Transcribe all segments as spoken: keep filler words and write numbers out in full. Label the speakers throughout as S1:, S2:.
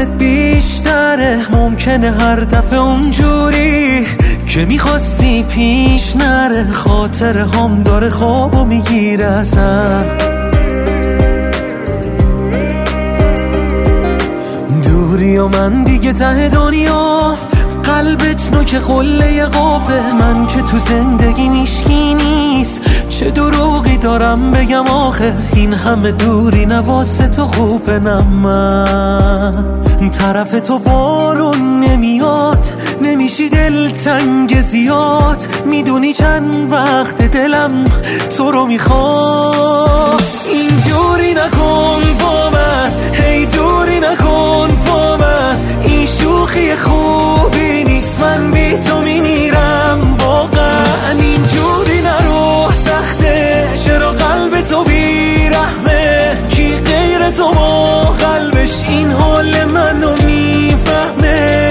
S1: دلت بیشتره، ممکنه هر دفعه اونجوری که میخواستی پیش نره. خاطر هم داره خوابو میگیره ازم، دوری و من دیگه ته دنیا. قلبت نوک قله قافه، من که تو زندگی میشکی نیست. چه دروغی دارم بگم آخه، این همه دوری نواسه تو خوبه. نه من طرف تو بارون نمیاد، نمیشی دلتنگ زیاد. میدونی چند وقت دلم تو رو میخواد. اینجوری نکن با من، هی دوری نکن با من. این شوخی خوبی نیست، من بی تو میمیرم واقعا. اینجوری نرو، سخته چرا قلب تو بیرحمه. کی غیر تو با قلبش این حال منو میفهمه.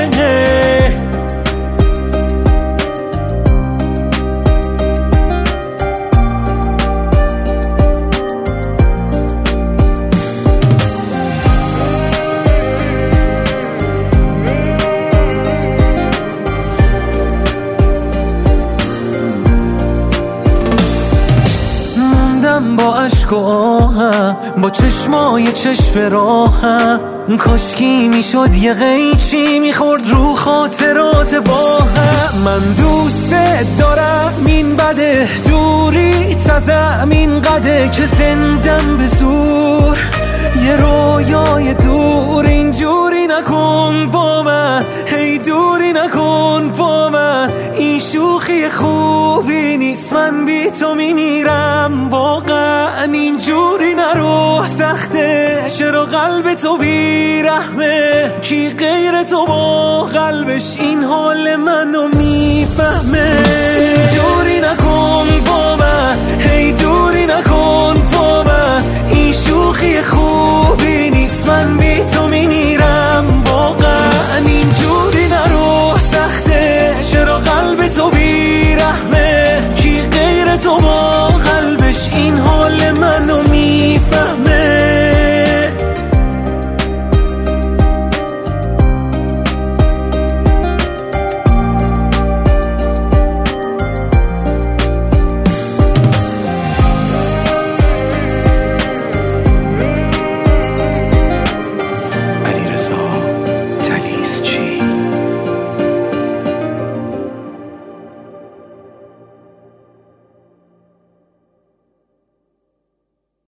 S1: با عشق و آهم، با چشمای چشم راهم. کاشکی میشد یه قیچی میخورد رو خاطرات با هم. من دوست دارم این بده، دوری تزم این قده که زندم به زور یه رویای دور. اینجوری نکن با من، هی دوری نکن با من. این شوخی خوبی نیست، من بی تو میمیرم واقعا. اینجوری نرو، سخته چرا قلب تو بیرحمه. کی غیر تو با قلبش این حال منو میفهمه. اینجوری نکن با من، هی دوری نکن با من. این شوخی خوبی نیست، من بی تو میمیرم